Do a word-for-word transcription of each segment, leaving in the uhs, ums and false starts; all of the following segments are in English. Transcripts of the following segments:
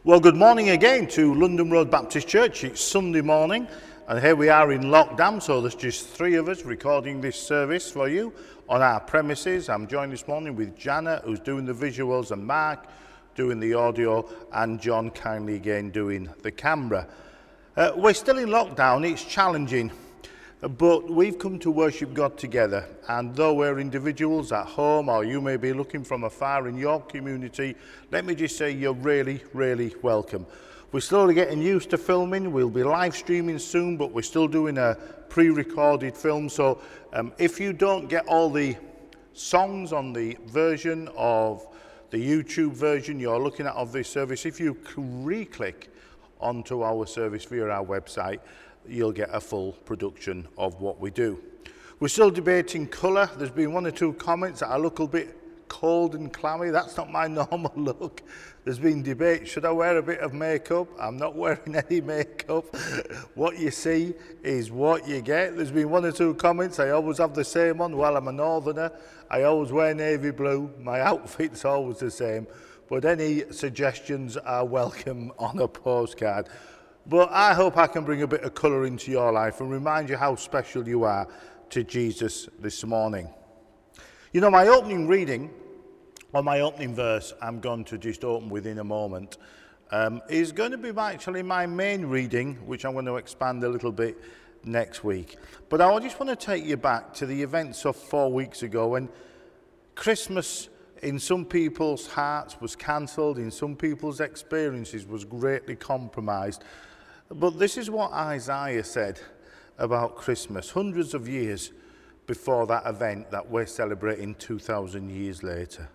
Well, good morning again to London Road Baptist Church. It's Sunday morning, and here we are in lockdown, so there's just three of us recording this service for you on our premises. I'm joined this morning with Jana, who's doing the visuals, and Mark doing the audio, and John kindly again doing the camera. Uh, we're still in lockdown. It's challenging, but we've come to worship God together, and though we're individuals at home, or you may be looking from afar in your community, let me just say you're really, really welcome. We're slowly getting used to filming. We'll be live streaming soon, but we're still doing a pre-recorded film, so um, if you don't get all the songs on the version of the YouTube version you're looking at of this service, if you re-click onto our service via our website, you'll get a full production of what we do. We're still debating colour. There's been one or two comments that I look a bit cold and clammy. That's not my normal look. There's been debate, should I wear a bit of makeup? I'm not wearing any makeup. What you see is what you get. There's been one or two comments, I always have the same on. Well, I'm a northerner. I always wear navy blue. My outfit's always the same. But any suggestions are welcome on a postcard. But I hope I can bring a bit of colour into your life and remind you how special you are to Jesus this morning. You know, my opening reading, or my opening verse, I'm going to just open with in a moment, um, is going to be actually my main reading, which I'm going to expand a little bit next week. But I just want to take you back to the events of four weeks ago when Christmas in some people's hearts was cancelled, in some people's experiences was greatly compromised. But this is what Isaiah said about Christmas hundreds of years before that event that we're celebrating two thousand years later.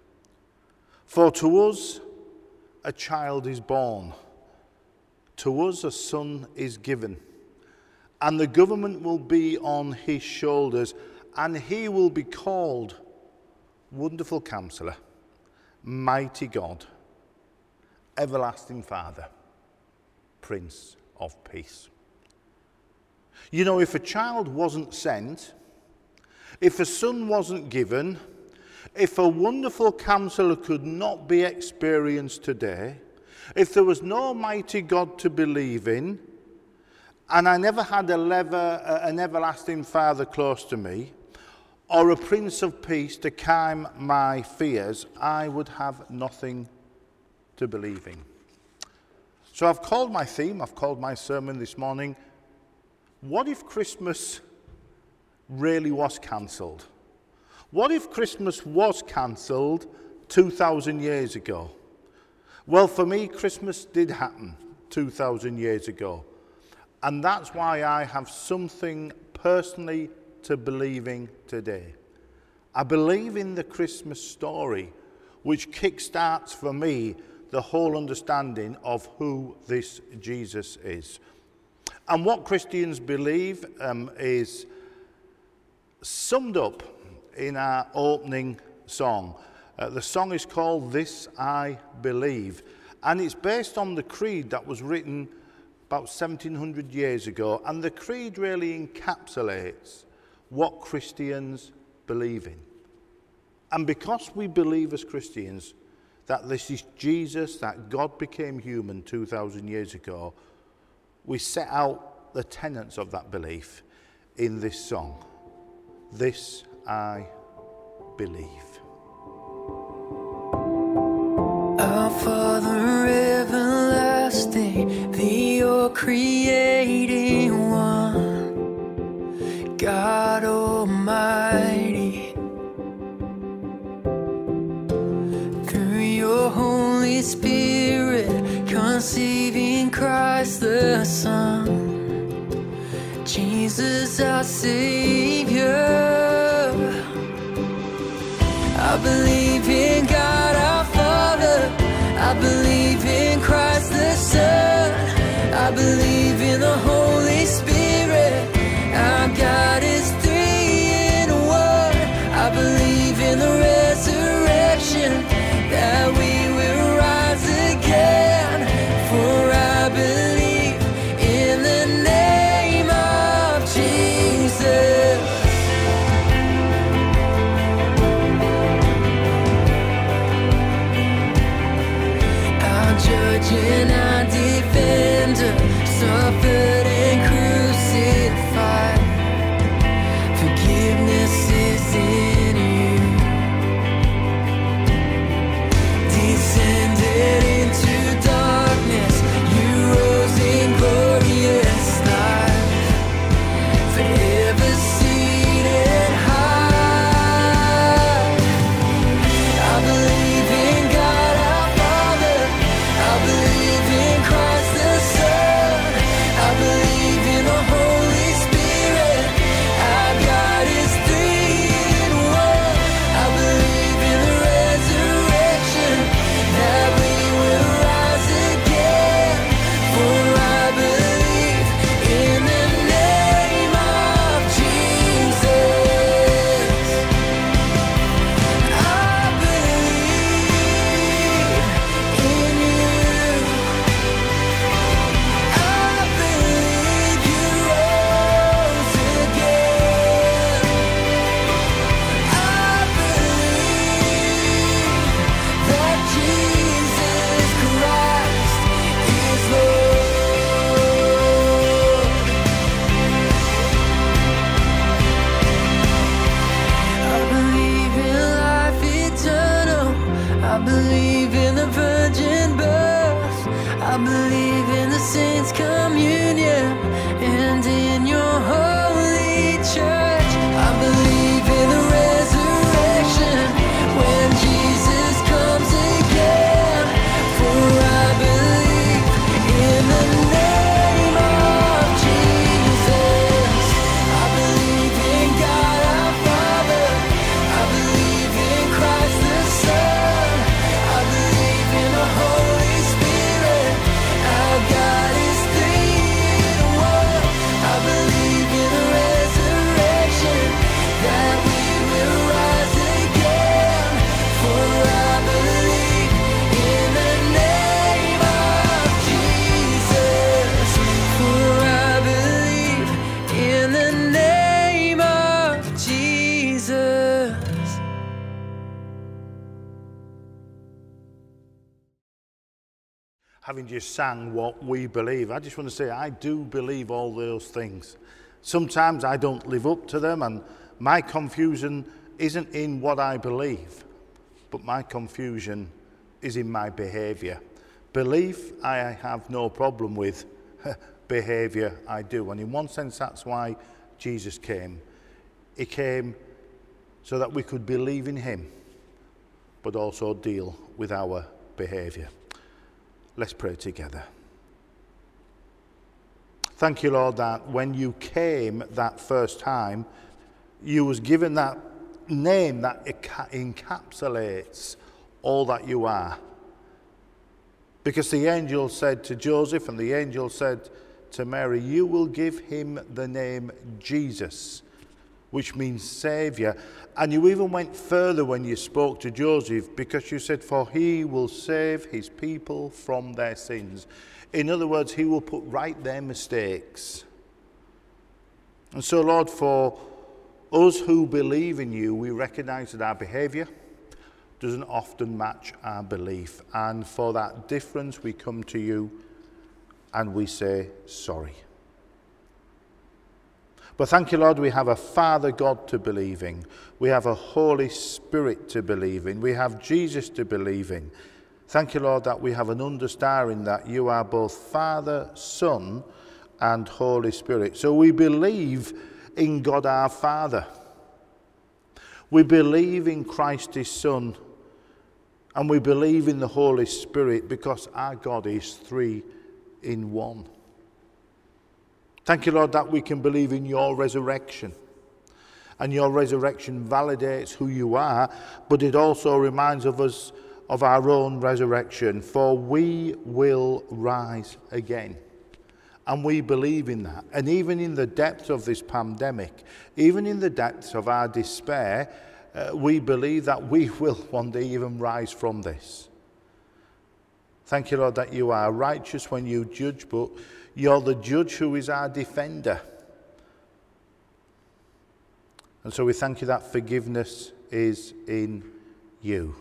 For to us a child is born, to us a son is given, and the government will be on his shoulders, and he will be called Wonderful Counselor, Mighty God, Everlasting Father, Prince of Peace. You know, if a child wasn't sent, if a son wasn't given, if a wonderful counselor could not be experienced today, if there was no mighty God to believe in, and I never had a lever, an everlasting Father close to me, or a Prince of Peace to calm my fears, I would have nothing to believe in. So I've called my theme, I've called my sermon this morning, what if Christmas really was cancelled? What if Christmas was cancelled two thousand years ago? Well, for me, Christmas did happen two thousand years ago. And that's why I have something personally to believing today. I believe in the Christmas story, which kickstarts for me the whole understanding of who this Jesus is. And what Christians believe um, is summed up in our opening song. Uh, the song is called This I Believe, and it's based on the creed that was written about seventeen hundred years ago, and the creed really encapsulates what Christians believe in. And because we believe as Christians that this is Jesus, that God became human two thousand years ago, we set out the tenets of that belief in this song. This I believe. Our Father everlasting, the all creating one, God Almighty, through your Holy Spirit, conceiving Christ the Son, Jesus our Savior. I believe in God our Father, I believe in Christ the Son, I believe in the Holy Spirit, our God is three in one. I believe in the resurrection, that we will rise again, for I believe in the name of Jesus. Our judge and believe in the saints' communion and in your holy church. I believe in the resurrection when Jesus comes again. For I believe in the name of Jesus. I believe in God our Father. I believe in Christ the Son. I believe in the Holy Spirit. Our God is three in one. I believe in the resurrection, that we will rise again. For I believe in the name of Jesus. For I believe in the name of Jesus. Having just sang what we believe, I just want to say I do believe all those things. Sometimes I don't live up to them, and my confusion isn't in what I believe, but my confusion is in my behaviour. Belief I have no problem with, behaviour I do. And in one sense that's why Jesus came. He came so that we could believe in him, but also deal with our behaviour. Let's pray together. Thank you, Lord, that when you came that first time, you was given that name that encapsulates all that you are. Because the angel said to Joseph and the angel said to Mary, you will give him the name Jesus, which means Saviour. And you even went further when you spoke to Joseph, because you said, for he will save his people from their sins. In other words, he will put right their mistakes. And so, Lord, for us who believe in you, we recognise that our behaviour doesn't often match our belief. And for that difference, we come to you and we say sorry. But thank you, Lord, we have a Father God to believe in. We have a Holy Spirit to believe in. We have Jesus to believe in. Thank you, Lord, that we have an understanding that you are both Father, Son, and Holy Spirit. So we believe in God our Father. We believe in Christ his Son. And we believe in the Holy Spirit, because our God is three in one. Thank you, Lord, that we can believe in your resurrection. And your resurrection validates who you are, but it also reminds of us of our own resurrection. For we will rise again. And we believe in that. And even in the depths of this pandemic, even in the depths of our despair, uh, we believe that we will one day even rise from this. Thank you, Lord, that you are righteous when you judge, but you're the judge who is our defender. And so we thank you that forgiveness is in you.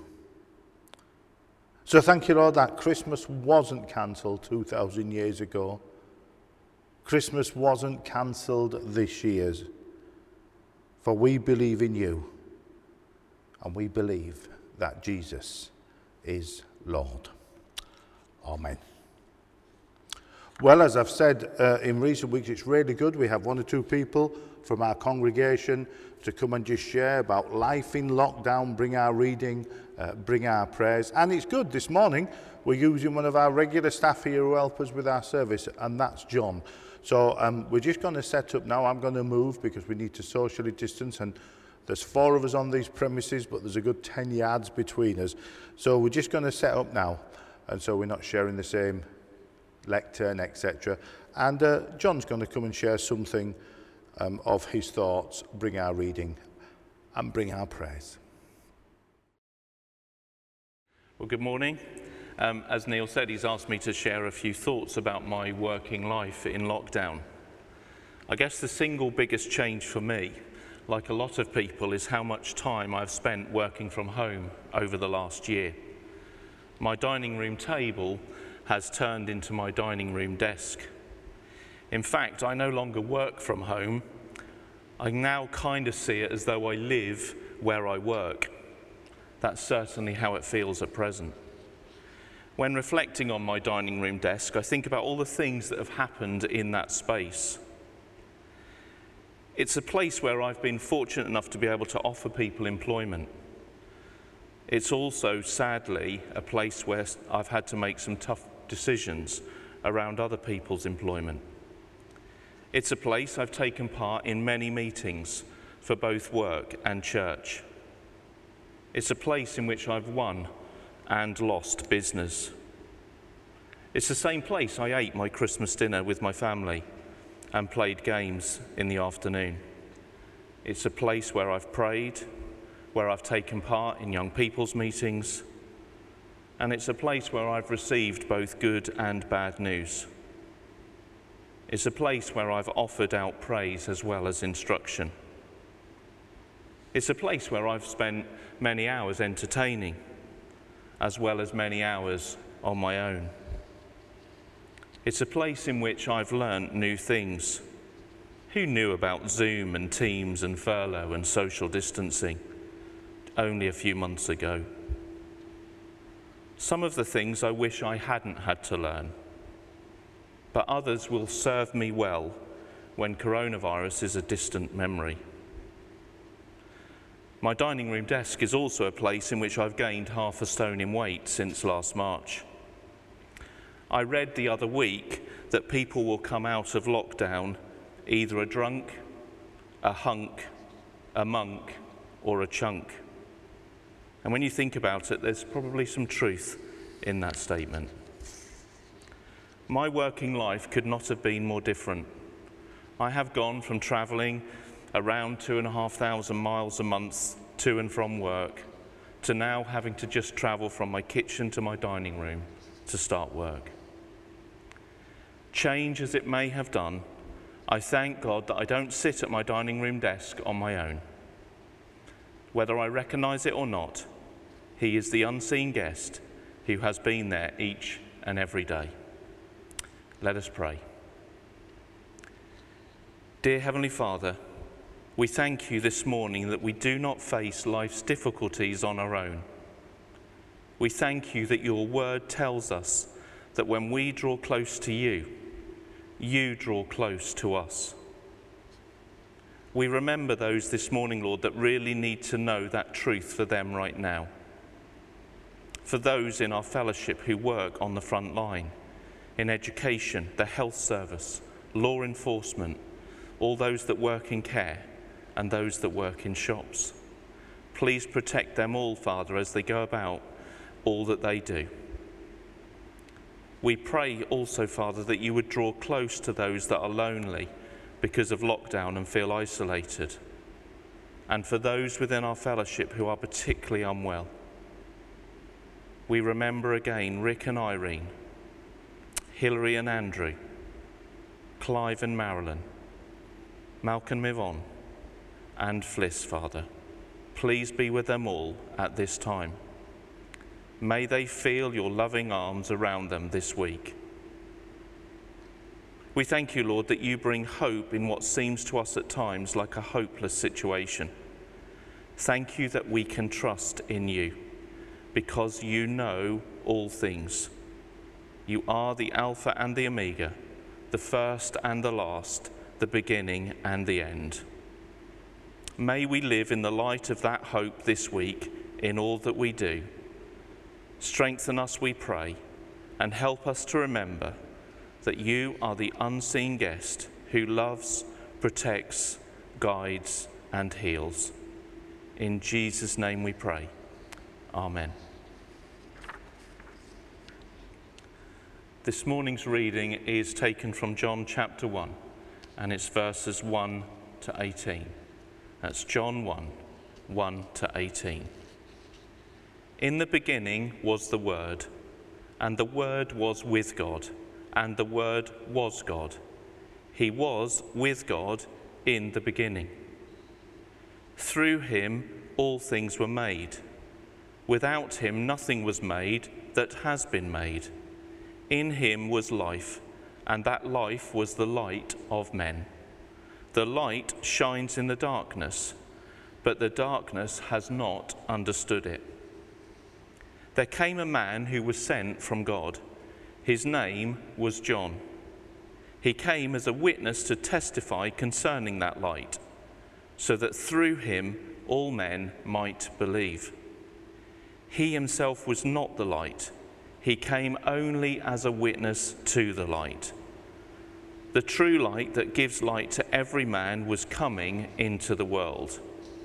So thank you, Lord, that Christmas wasn't cancelled two thousand years ago. Christmas wasn't cancelled this year. For we believe in you, and we believe that Jesus is Lord. Amen. Well, as I've said uh, in recent weeks, it's really good. We have one or two people from our congregation to come and just share about life in lockdown, bring our reading, uh, bring our prayers. And it's good. This morning, we're using one of our regular staff here who help us with our service, and that's John. So um, we're just going to set up now. I'm going to move because we need to socially distance, and there's four of us on these premises, but there's a good ten yards between us. So we're just going to set up now, and so we're not sharing the same lectern, et cetera. And uh, John's going to come and share something um, of his thoughts, bring our reading, and bring our prayers. Well, good morning. Um, as Neil said, he's asked me to share a few thoughts about my working life in lockdown. I guess the single biggest change for me, like a lot of people, is how much time I've spent working from home over the last year. My dining room table has turned into my dining room desk. In fact, I no longer work from home. I now kind of see it as though I live where I work. That's certainly how it feels at present. When reflecting on my dining room desk, I think about all the things that have happened in that space. It's a place where I've been fortunate enough to be able to offer people employment. It's also, sadly, a place where I've had to make some tough decisions around other people's employment. It's a place I've taken part in many meetings for both work and church. It's a place in which I've won and lost business. It's the same place I ate my Christmas dinner with my family and played games in the afternoon. It's a place where I've prayed, where I've taken part in young people's meetings, and it's a place where I've received both good and bad news. It's a place where I've offered out praise as well as instruction. It's a place where I've spent many hours entertaining, as well as many hours on my own. It's a place in which I've learnt new things. Who knew about Zoom and Teams and furlough and social distancing only a few months ago? Some of the things I wish I hadn't had to learn, but others will serve me well when coronavirus is a distant memory. My dining room desk is also a place in which I've gained half a stone in weight since last March. I read the other week that people will come out of lockdown either a drunk, a hunk, a monk, or a chunk. And when you think about it, there's probably some truth in that statement. My working life could not have been more different. I have gone from travelling around two and a half thousand miles a month to and from work to now having to just travel from my kitchen to my dining room to start work. Change as it may have done, I thank God that I don't sit at my dining room desk on my own. Whether I recognise it or not, He is the unseen guest who has been there each and every day. Let us pray. Dear Heavenly Father, we thank you this morning that we do not face life's difficulties on our own. We thank you that your word tells us that when we draw close to you, you draw close to us. We remember those this morning, Lord, that really need to know that truth for them right now. For those in our fellowship who work on the front line, in education, the health service, law enforcement, all those that work in care, and those that work in shops. Please protect them all, Father, as they go about all that they do. We pray also, Father, that you would draw close to those that are lonely because of lockdown and feel isolated, and for those within our fellowship who are particularly unwell. We remember again Rick and Irene, Hilary and Andrew, Clive and Marilyn, Malcolm and Yvonne, and Fliss, Father. Please be with them all at this time. May they feel your loving arms around them this week. We thank you, Lord, that you bring hope in what seems to us at times like a hopeless situation. Thank you that we can trust in you, because you know all things. You are the Alpha and the Omega, the first and the last, the beginning and the end. May we live in the light of that hope this week in all that we do. Strengthen us, we pray, and help us to remember that you are the unseen guest who loves, protects, guides, and heals. In Jesus' name we pray. Amen. This morning's reading is taken from John chapter one, and it's verses one to eighteen. That's John one, one to eighteen. In the beginning was the Word, and the Word was with God, and the Word was God. He was with God in the beginning. Through him all things were made. Without him nothing was made that has been made. In him was life, and that life was the light of men. The light shines in the darkness, but the darkness has not understood it. there came a man who was sent from God. His name was John. He came as a witness to testify concerning that light, so that through him all men might believe. He himself was not the light. He came only as a witness to the light. The true light that gives light to every man was coming into the world.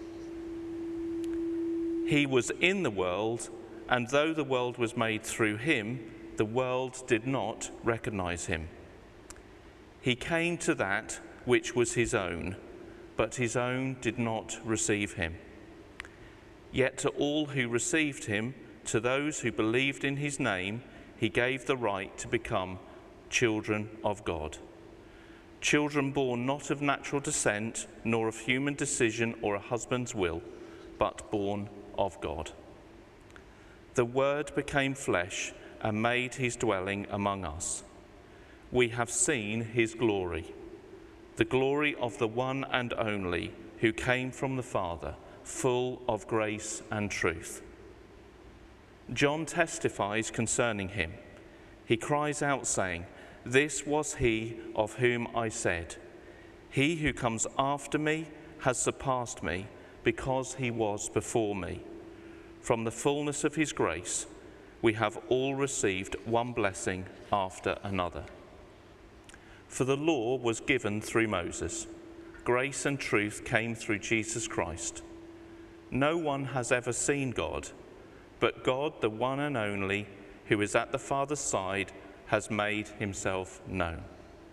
He was in the world, and though the world was made through him, the world did not recognize him. He came to that which was his own, but his own did not receive him. Yet to all who received him, to those who believed in his name, he gave the right to become children of God. Children born not of natural descent, nor of human decision or a husband's will, but born of God. The Word became flesh and made his dwelling among us. We have seen his glory, the glory of the one and only who came from the Father, full of grace and truth. John testifies concerning him. He cries out, saying, "This was he of whom I said, 'He who comes after me has surpassed me, because he was before me.' From the fullness of his grace, we have all received one blessing after another. For the law was given through Moses. Grace and truth came through Jesus Christ. No one has ever seen God, but God, the one and only, who is at the Father's side, has made himself known."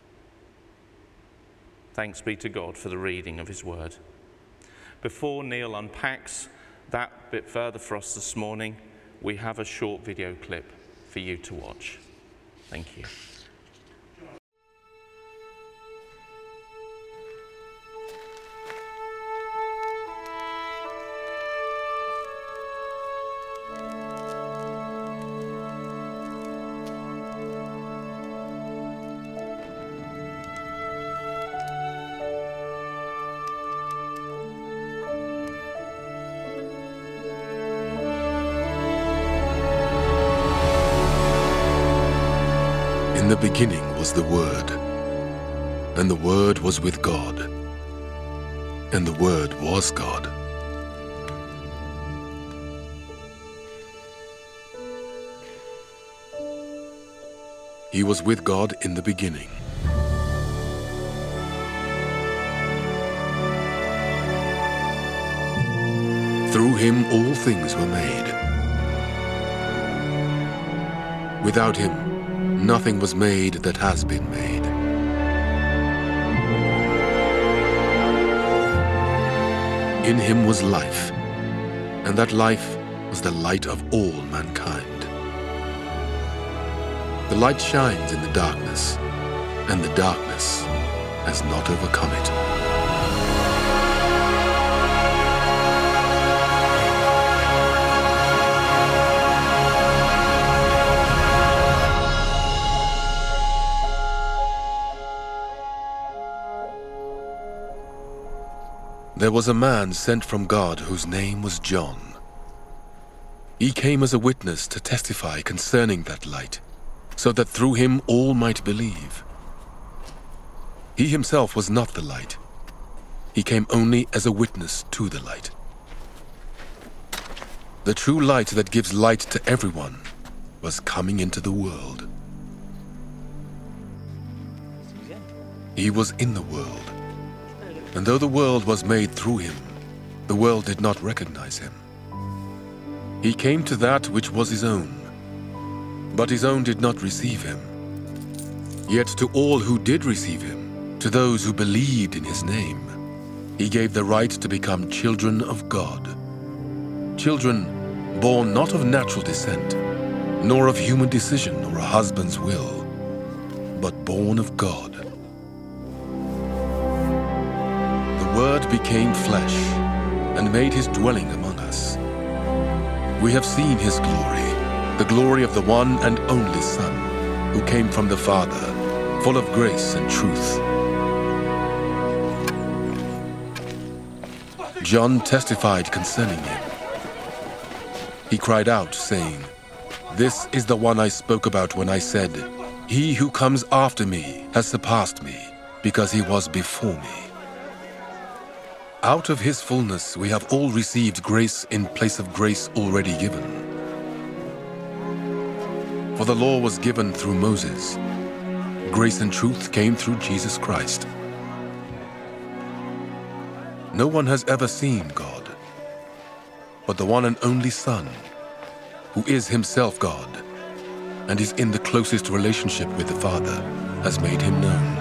Thanks be to God for the reading of his word. Before Neil unpacks that bit further for us this morning, we have a short video clip for you to watch. Thank you. In the beginning was the Word, and the Word was with God, and the Word was God. He was with God in the beginning. Through him all things were made. Without him, nothing was made that has been made. In him was life, and that life was the light of all mankind. The light shines in the darkness, and the darkness has not overcome it. There was a man sent from God whose name was John. He came as a witness to testify concerning that light, so that through him all might believe. He himself was not the light. He came only as a witness to the light. The true light that gives light to everyone was coming into the world. He was in the world. And though the world was made through him, the world did not recognize him. He came to that which was his own, but his own did not receive him. Yet to all who did receive him, to those who believed in his name, he gave the right to become children of God. Children born not of natural descent, nor of human decision or a husband's will, but born of God. The Word became flesh and made his dwelling among us. We have seen his glory, the glory of the one and only Son, who came from the Father, full of grace and truth. John testified concerning him. He cried out, saying, This is the one I spoke about when I said, "He who comes after me has surpassed me, because he was before me." Out of his fullness we have all received grace in place of grace already given. For the law was given through Moses. Grace and truth came through Jesus Christ. No one has ever seen God, but the one and only Son, who is himself God, and is in the closest relationship with the Father, has made him known.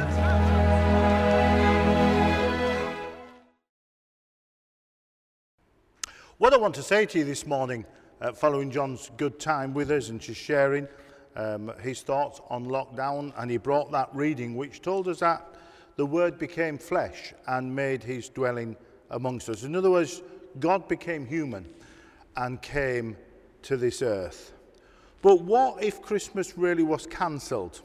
What I want to say to you this morning, uh, following John's good time with us and just sharing um, his thoughts on lockdown, and he brought that reading which told us that the Word became flesh and made his dwelling amongst us. In other words, God became human and came to this earth. But what if Christmas really was cancelled?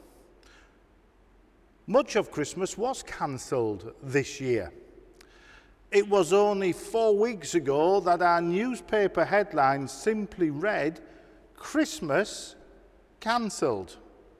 Much of Christmas was cancelled this year. It was only four weeks ago that our newspaper headlines simply read, "Christmas cancelled."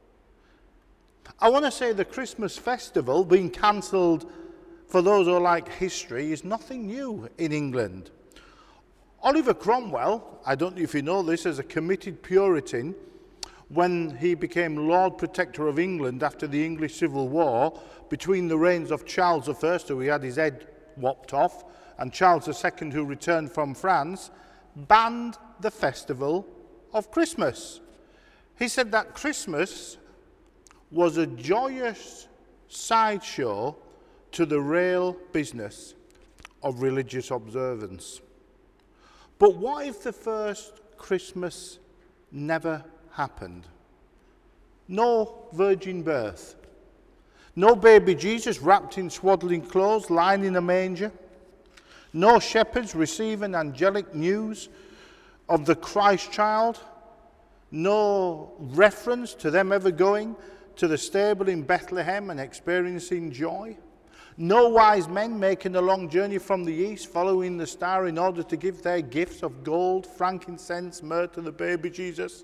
I want to say the Christmas festival being cancelled, for those who like history, is nothing new in England. Oliver Cromwell, I don't know if you know this, as a committed Puritan, when he became Lord Protector of England after the English Civil War, between the reigns of Charles the First, who he had his head whopped off, and Charles the Second, who returned from France, banned the festival of Christmas. He said that Christmas was a joyous sideshow to the real business of religious observance. But what if the first Christmas never happened? No virgin birth. No baby Jesus wrapped in swaddling clothes, lying in a manger. No shepherds receiving angelic news of the Christ child. No reference to them ever going to the stable in Bethlehem and experiencing joy. No wise men making a long journey from the east, following the star in order to give their gifts of gold, frankincense, myrrh to the baby Jesus.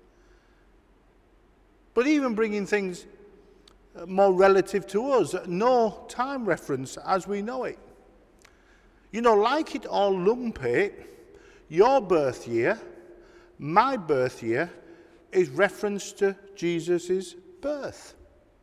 But even bringing things more relative to us, no time reference as we know it. You know, like it or lump it, your birth year, my birth year, is reference to Jesus' birth.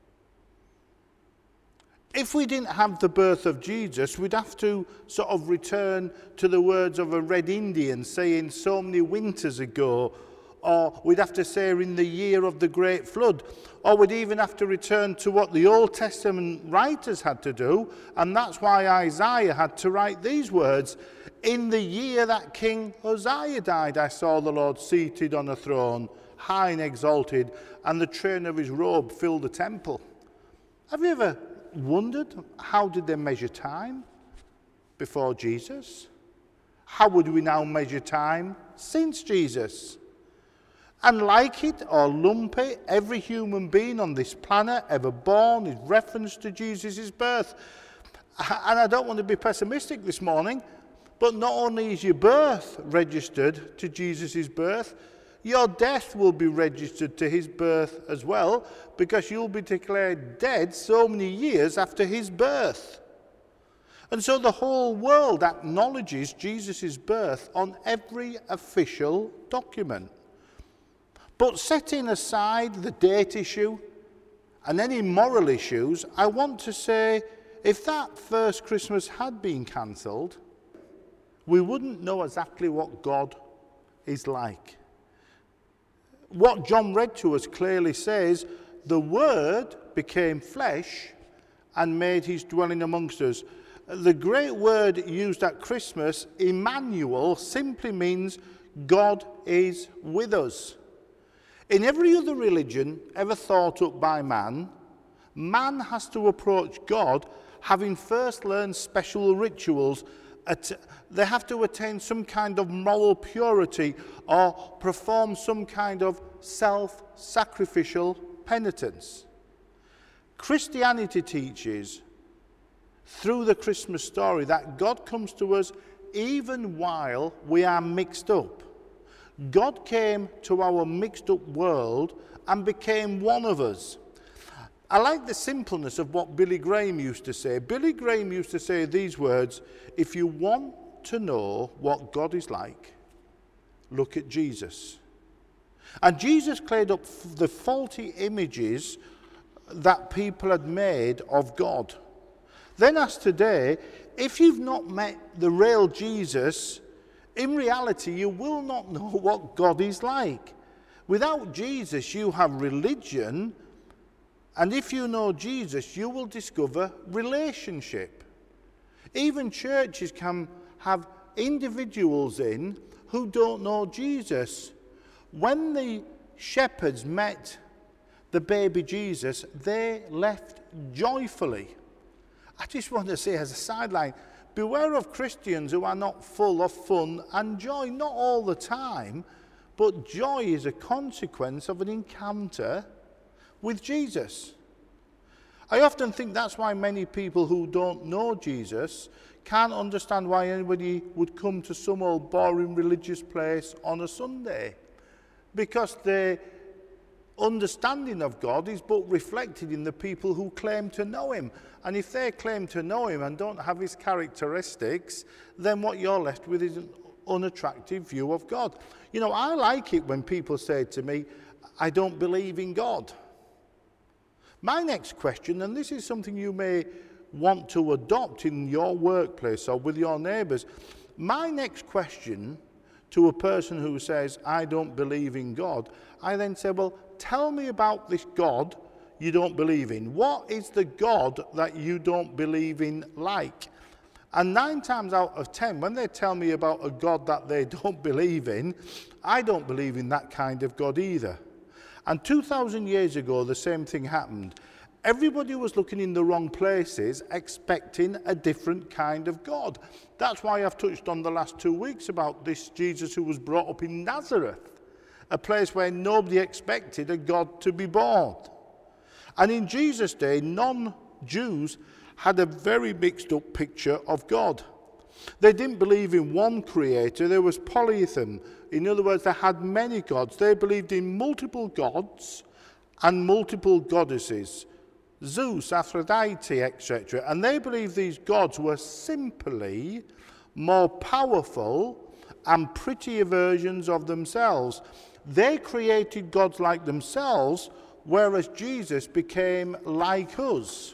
If we didn't have the birth of Jesus, we'd have to sort of return to the words of a Red Indian saying so many winters ago, or we'd have to say in the year of the great flood, or we'd even have to return to what the Old Testament writers had to do, and that's why Isaiah had to write these words, "In the year that King Uzziah died, I saw the Lord seated on a throne, high and exalted, and the train of his robe filled the temple." Have you ever wondered how did they measure time before Jesus? How would we now measure time since Jesus? And like it or lump it, every human being on this planet ever born is reference to Jesus' birth. And I don't want to be pessimistic this morning, but not only is your birth registered to Jesus' birth, your death will be registered to his birth as well, because you'll be declared dead so many years after his birth. And so the whole world acknowledges Jesus' birth on every official document. But setting aside the date issue and any moral issues, I want to say, if that first Christmas had been cancelled, we wouldn't know exactly what God is like. What John read to us clearly says, the Word became flesh and made his dwelling amongst us. The great word used at Christmas, Emmanuel, simply means God is with us. In every other religion ever thought up by man, man has to approach God having first learned special rituals. They have to attain some kind of moral purity or perform some kind of self-sacrificial penitence. Christianity teaches through the Christmas story that God comes to us even while we are mixed up. God came to our mixed up world and became one of us. I like the simpleness of what Billy Graham used to say. Billy Graham used to say these words: if you want to know what God is like, look at Jesus. And Jesus cleared up the faulty images that people had made of God. Then as today, if you've not met the real Jesus, in reality you will not know what God is like. Without Jesus you have religion, and if you know Jesus you will discover relationship. Even churches can have individuals in who don't know Jesus. When the shepherds met the baby Jesus, they left joyfully. I just want to say as a sideline, beware of Christians who are not full of fun and joy, not all the time, but joy is a consequence of an encounter with Jesus. I often think that's why many people who don't know Jesus can't understand why anybody would come to some old boring religious place on a Sunday, because their understanding of God is but reflected in the people who claim to know him. And if they claim to know him and don't have his characteristics, then what you're left with is an unattractive view of God. You know, I like it when people say to me, I don't believe in God. My next question, and this is something you may want to adopt in your workplace or with your neighbours, my next question to a person who says, I don't believe in God, I then say, well, tell me about this God you don't believe in. What is the God that you don't believe in like? And nine times out of ten, when they tell me about a God that they don't believe in, I don't believe in that kind of God either. And two thousand years ago, the same thing happened. Everybody was looking in the wrong places, expecting a different kind of God. That's why I've touched on the last two weeks about this Jesus who was brought up in Nazareth, a place where nobody expected a God to be born. And in Jesus' day, non-Jews had a very mixed up picture of God. They didn't believe in one creator. There was polytheism. In other words, they had many gods. They believed in multiple gods and multiple goddesses. Zeus, Aphrodite, et cetera. And they believed these gods were simply more powerful and prettier versions of themselves. They created gods like themselves, whereas Jesus became like us.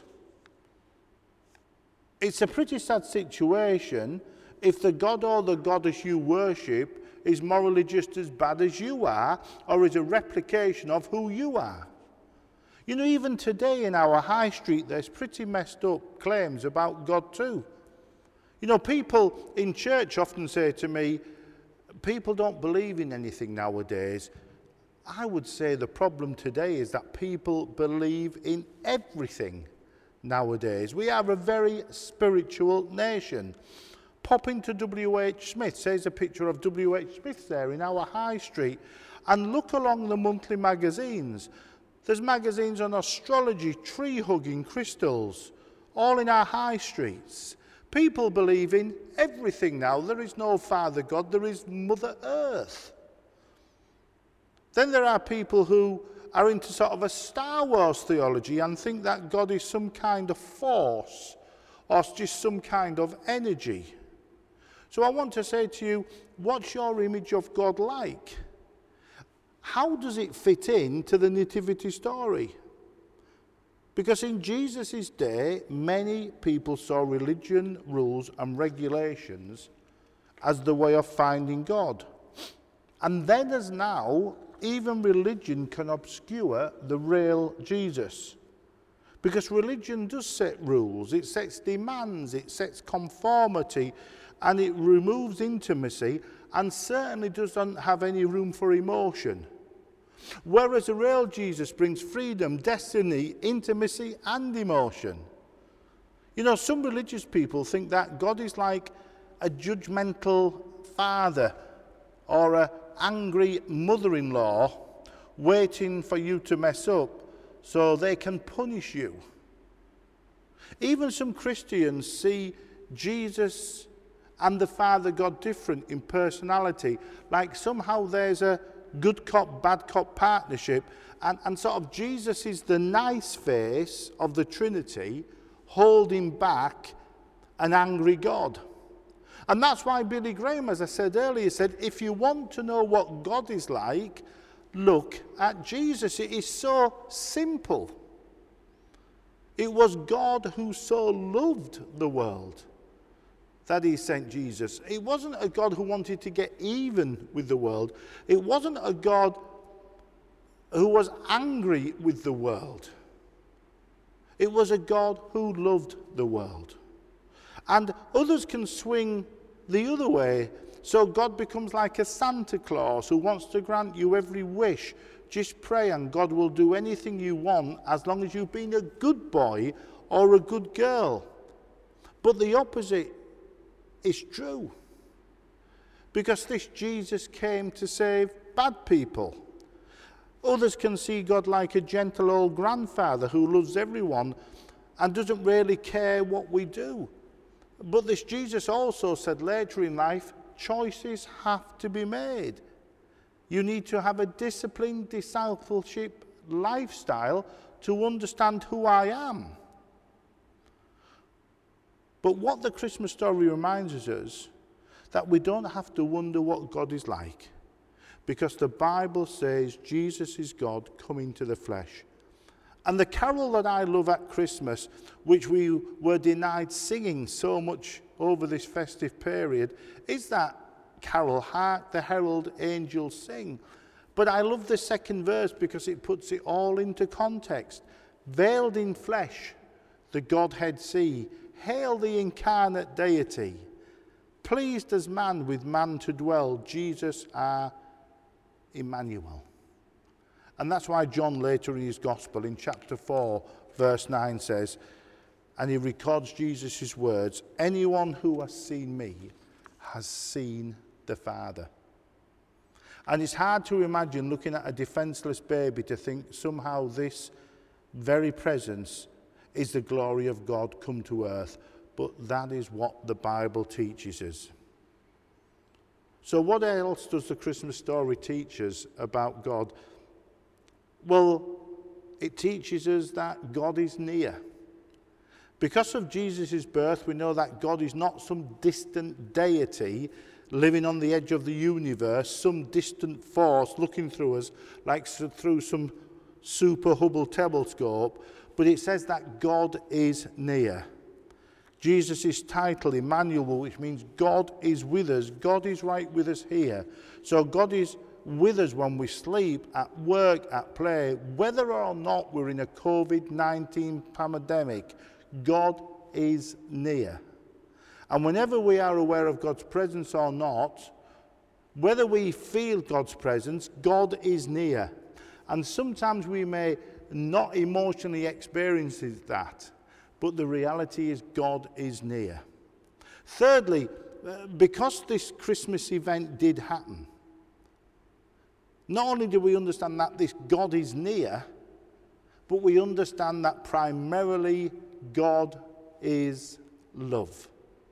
It's a pretty sad situation if the god or the goddess you worship is morally just as bad as you are, or is a replication of who you are. You know, even today in our high street, there's pretty messed up claims about God too. You know, people in church often say to me, people don't believe in anything nowadays. I would say the problem today is that people believe in everything nowadays. We are a very spiritual nation. Pop into W H Smith, there's a picture of W H Smith there in our high street, and look along the monthly magazines. There's magazines on astrology, tree hugging, crystals, all in our high streets. People believe in everything now. There is no Father God, there is Mother Earth. Then there are people who are into sort of a Star Wars theology and think that God is some kind of force or just some kind of energy. So I want to say to you, what's your image of God like? How does it fit into the nativity story? Because in Jesus' day, many people saw religion, rules and regulations as the way of finding God. And then as now, even religion can obscure the real Jesus. Because religion does set rules, it sets demands, it sets conformity, and it removes intimacy, and certainly doesn't have any room for emotion. Whereas the real Jesus brings freedom, destiny, intimacy, and emotion. You know, some religious people think that God is like a judgmental father or an angry mother-in-law waiting for you to mess up so they can punish you. Even some Christians see Jesus and the Father God different in personality. Like somehow there's a good cop, bad cop partnership, and, and sort of Jesus is the nice face of the Trinity holding back an angry God. And that's why Billy Graham, as I said earlier, said, if you want to know what God is like, look at Jesus. It is so simple. It was God who so loved the world that he sent Jesus. It wasn't a God who wanted to get even with the world. It wasn't a God who was angry with the world. It was a God who loved the world. And others can swing the other way. So God becomes like a Santa Claus who wants to grant you every wish. Just pray and God will do anything you want as long as you've been a good boy or a good girl. But the opposite is true. Because this Jesus came to save bad people. Others can see God like a gentle old grandfather who loves everyone and doesn't really care what we do. But this Jesus also said later in life, choices have to be made. You need to have a disciplined discipleship lifestyle to understand who I am. But what the Christmas story reminds us is that we don't have to wonder what God is like, because the Bible says Jesus is God coming to the flesh. And the carol that I love at Christmas, which we were denied singing so much over this festive period, is that carol, Hark the Herald Angels Sing. But I love the second verse because it puts it all into context. Veiled in flesh, the Godhead see, hail the incarnate deity. Pleased as man with man to dwell, Jesus our Emmanuel. And that's why John later in his gospel in chapter four, verse nine says, and he records Jesus' words, anyone who has seen me has seen the Father. And it's hard to imagine looking at a defenseless baby to think somehow this very presence is the glory of God come to earth. But that is what the Bible teaches us. So what else does the Christmas story teach us about God? Well, it teaches us that God is near. Because of Jesus' birth, we know that God is not some distant deity living on the edge of the universe, some distant force looking through us like through some super Hubble telescope, but it says that God is near. Jesus' title, Emmanuel, which means God is with us. God is right with us here. So God is with us when we sleep, at work, at play, whether or not we're in a COVID nineteen pandemic, God is near. And whenever we are aware of God's presence or not, whether we feel God's presence, God is near. And sometimes we may not emotionally experience that, but the reality is God is near. Thirdly, because this Christmas event did happen, not only do we understand that this God is near, but we understand that primarily God is love.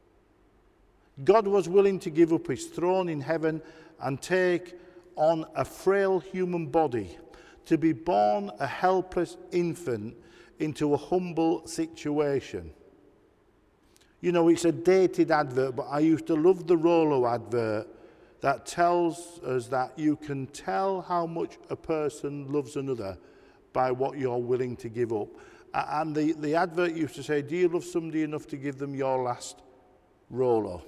God was willing to give up his throne in heaven and take on a frail human body, to be born a helpless infant into a humble situation. You know, it's a dated advert, but I used to love the Rolo advert that tells us that you can tell how much a person loves another by what you're willing to give up. And the, the advert used to say, do you love somebody enough to give them your last Rolo?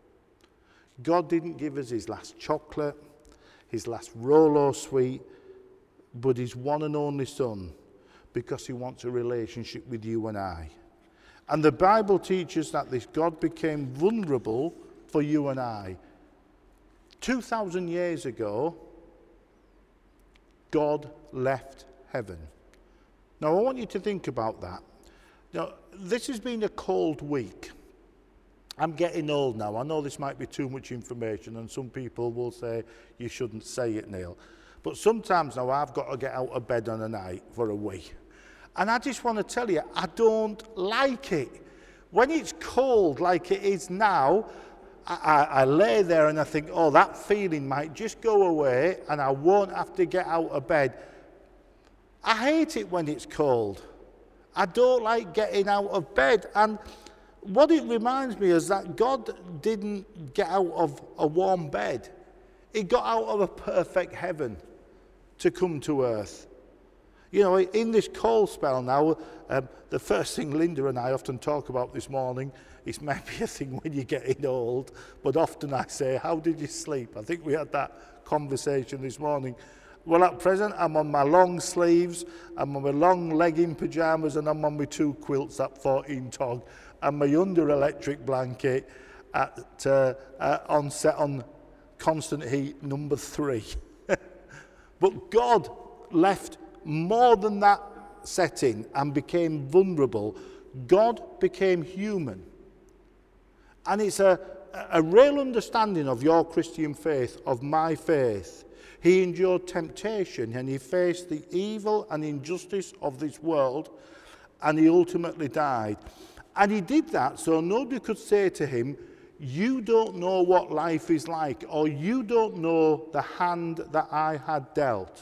God didn't give us his last chocolate, his last Rolo sweet, but his one and only son, because he wants a relationship with you and I. And the Bible teaches that this God became vulnerable for you and I. two thousand years ago, God left heaven. Now, I want you to think about that. Now, this has been a cold week. I'm getting old now. I know this might be too much information, and some people will say, you shouldn't say it, Neil. But sometimes now I've got to get out of bed on a night for a wee. And I just want to tell you, I don't like it. When it's cold like it is now, I, I, I lay there and I think, oh, that feeling might just go away and I won't have to get out of bed. I hate it when it's cold. I don't like getting out of bed. And what it reminds me is that God didn't get out of a warm bed. He got out of a perfect heaven to come to earth. You know, in this cold spell now, um, the first thing Linda and I often talk about this morning, it's maybe a thing when you're getting old, but often I say, how did you sleep? I think we had that conversation this morning. Well, at present, I'm on my long sleeves, I'm on my long legging pyjamas, and I'm on my two quilts at fourteen tog, and my under electric blanket at uh, uh, on set on constant heat number three. But God left more than that setting and became vulnerable. God became human. And it's a, a real understanding of your Christian faith, of my faith. He endured temptation and he faced the evil and injustice of this world, and he ultimately died. And he did that so nobody could say to him, you don't know what life is like, or you don't know the hand that I had dealt.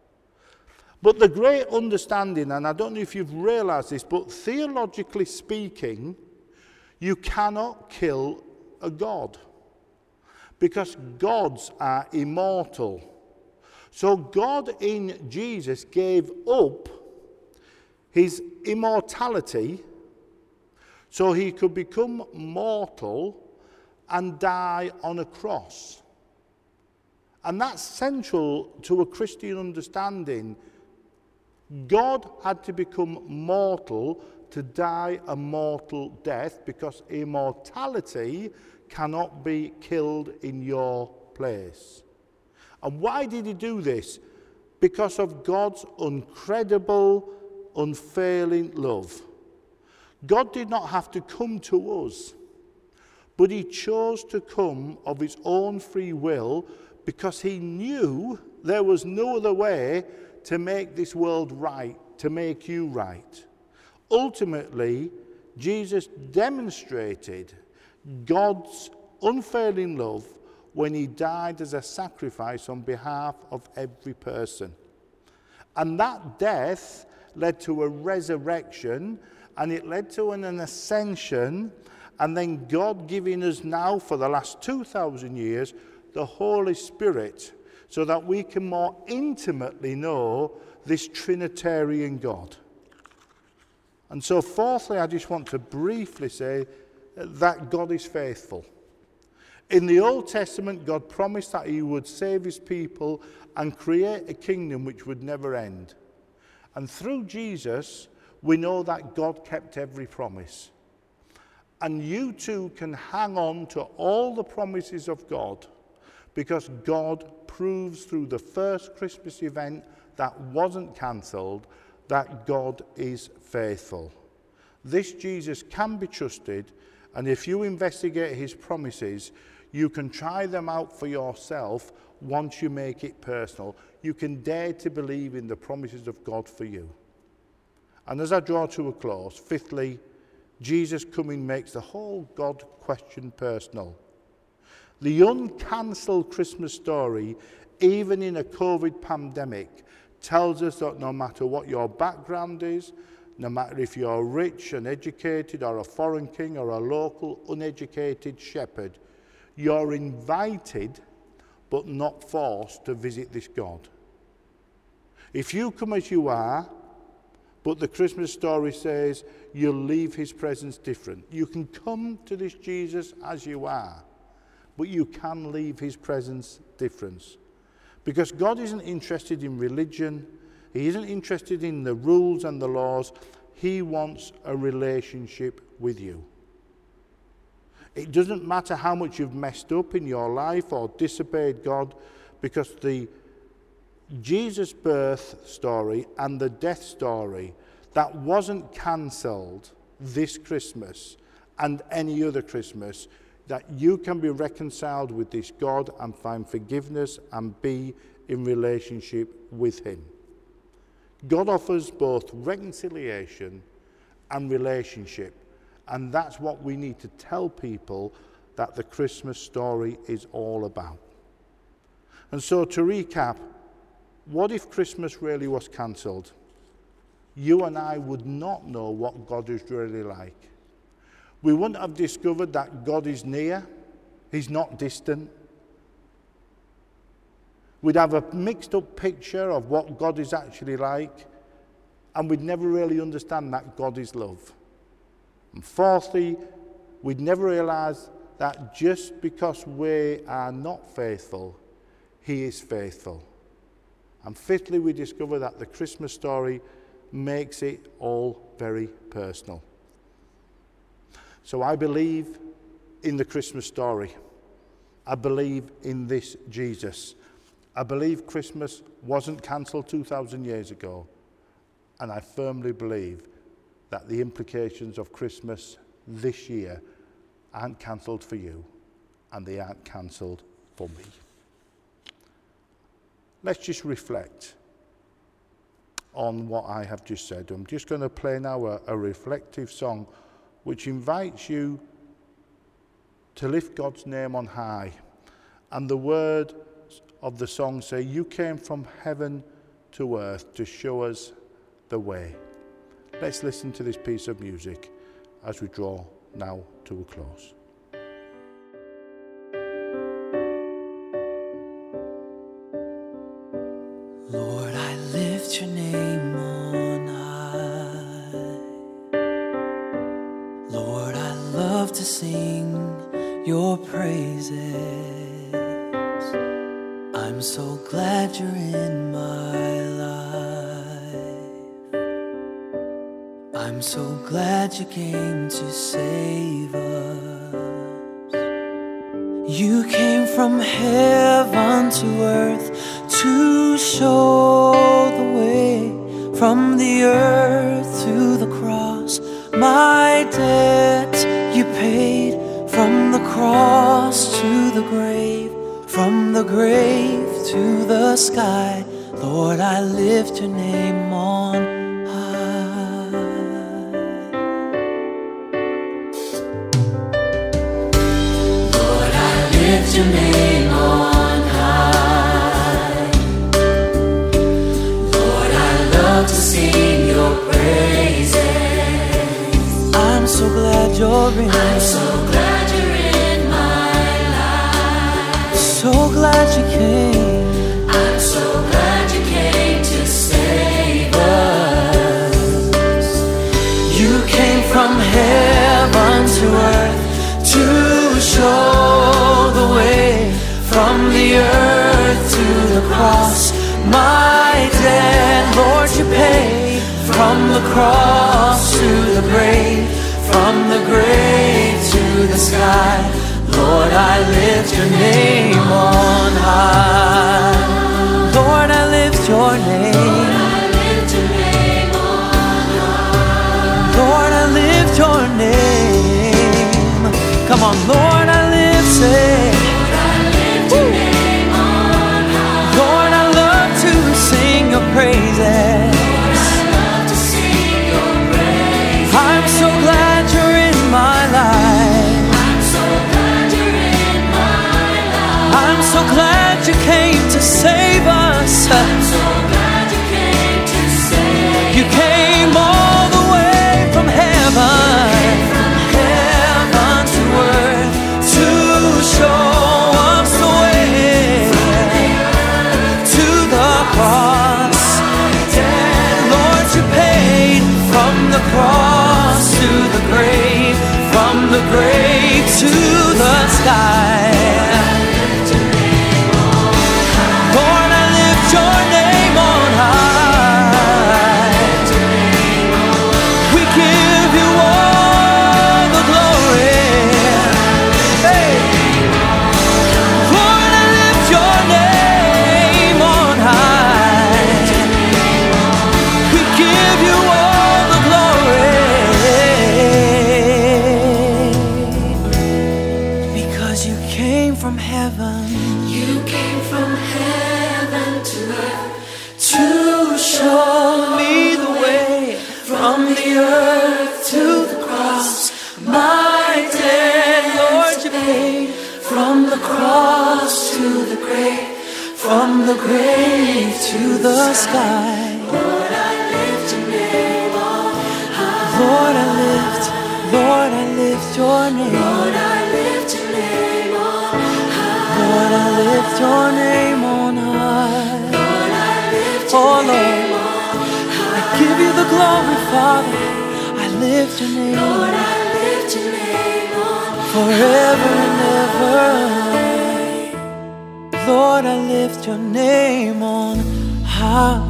But the great understanding, and I don't know if you've realized this, but theologically speaking, you cannot kill a God, because gods are immortal. So God in Jesus gave up his immortality so he could become mortal and die on a cross. And that's central to a Christian understanding. God had to become mortal to die a mortal death, because immortality cannot be killed in your place. And why did he do this? Because of God's incredible, unfailing love. God did not have to come to us, but he chose to come of his own free will, because he knew there was no other way to make this world right, to make you right. Ultimately, Jesus demonstrated God's unfailing love when he died as a sacrifice on behalf of every person. And that death led to a resurrection, and it led to an, an ascension, and then God giving us now for the last two thousand years the Holy Spirit, so that we can more intimately know this Trinitarian God. And so fourthly, I just want to briefly say that God is faithful. In the Old Testament, God promised that he would save his people and create a kingdom which would never end. And through Jesus, we know that God kept every promise. And you too can hang on to all the promises of God, because God proves through the first Christmas event that wasn't cancelled that God is faithful. This Jesus can be trusted, and if you investigate his promises, you can try them out for yourself once you make it personal. You can dare to believe in the promises of God for you. And as I draw to a close, fifthly, Jesus coming makes the whole God question personal. The uncancelled Christmas story, even in a COVID pandemic, tells us that no matter what your background is, no matter if you're rich and educated or a foreign king or a local uneducated shepherd, you're invited but not forced to visit this God. If you come as you are, but the Christmas story says you'll leave his presence different. You can come to this Jesus as you are, but you can leave his presence different. Because God isn't interested in religion. He isn't interested in the rules and the laws. He wants a relationship with you. It doesn't matter how much you've messed up in your life or disobeyed God, because the Jesus' birth story and the death story, that wasn't cancelled this Christmas and any other Christmas, that you can be reconciled with this God and find forgiveness and be in relationship with him. God offers both reconciliation and relationship, and that's what we need to tell people that the Christmas story is all about. And so to recap, what if Christmas really was cancelled? You and I would not know what God is really like. We wouldn't have discovered that God is near, he's not distant. We'd have a mixed up picture of what God is actually like, and we'd never really understand that God is love. And fourthly, we'd never realise that just because we are not faithful, he is faithful. And fifthly, we discover that the Christmas story makes it all very personal. So I believe in the Christmas story. I believe in this Jesus. I believe Christmas wasn't cancelled two thousand years ago. And I firmly believe that the implications of Christmas this year aren't cancelled for you, and they aren't cancelled for me. Let's just reflect on what I have just said. I'm just going to play now a, a reflective song which invites you to lift God's name on high. And the words of the song say, "You came from heaven to earth to show us the way." Let's listen to this piece of music as we draw now to a close. Lord, I lift your name on high. Lord, I love to sing your praises. I'm so glad you're in my life. I'm so glad you came to save us. You came from heaven to earth to show the way, from the earth to the cross. My debt you paid, from the cross to the grave, from the grave to the sky. Lord, I lift your name on high. Lord, I lift your name on high. Lord, I love to sing your praises. I'm so glad you're in. I'm so glad you're in my life. So glad you came. I'm so glad you came to save us. You came from heaven to earth to show the way, from the earth to the cross. My debt, Lord, you paid, from the cross to the grave, from the grave to the sky. Lord, I lift your name on high. Lord, I lift your name. Lord, I lift your name. Come on, Lord, I lift, say. Lord, I lift your name on high. Lord, I love to sing your praises. Lord, I love to sing your praises. I'm so glad you're in my life. I'm so glad you're in my life. I'm so glad you came to save us. I'm so glad you came to save us. You came all the way from heaven, from heaven to earth, to show us the way, to the cross. And Lord, you paid, from the cross to the grave, from the grave to the sky. Lord, I lift your name on high. We give you all the glory. Hey. Lord, I lift your name on high. We give you all the glory. Because you came from heaven. You came from heaven to earth to show me the way, from the earth to the cross. My dead Lord, you paid, the cross to the grave, from the grave to the sky. Lord, I lift your name on high. Lord, I lift, Lord, I lift your name. Lord, I lift your name on high. Lord, I lift your name on high. Lord, I lift your oh, name Lord. on high. I give you the glory, Father. I lift your name. Lord, I lift your name on high. Forever and ever. Lord, I lift your name on high.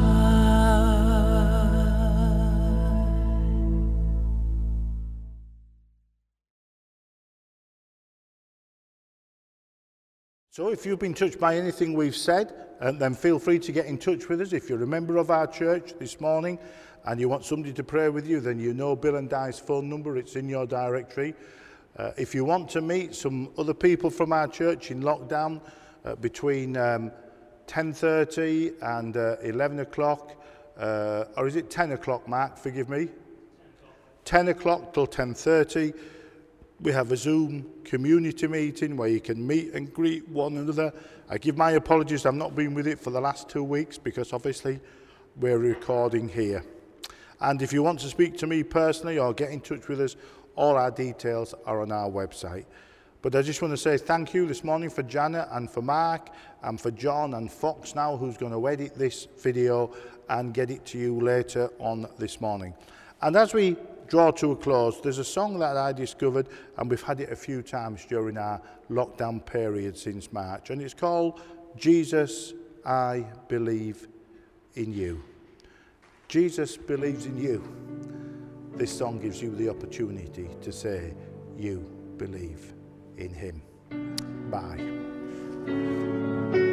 So if you've been touched by anything we've said, uh, then feel free to get in touch with us. If you're a member of our church this morning and you want somebody to pray with you, then you know Bill and Di's phone number. It's in your directory. Uh, if you want to meet some other people from our church in lockdown uh, between um, ten thirty and uh, eleven o'clock, uh, or is it ten o'clock, Mark? Forgive me. ten o'clock till ten thirty. We have a Zoom community meeting where you can meet and greet one another. I give my apologies, I've not been with it for the last two weeks because obviously we're recording here. And if you want to speak to me personally or get in touch with us, all our details are on our website. But I just want to say thank you this morning for Janet and for Mark and for John and Fox now, who's going to edit this video and get it to you later on this morning. And as we draw to a close, there's a song that I discovered, and we've had it a few times during our lockdown period since March, and it's called Jesus, I Believe in You. Jesus believes in you. This song gives you the opportunity to say you believe in him. Bye.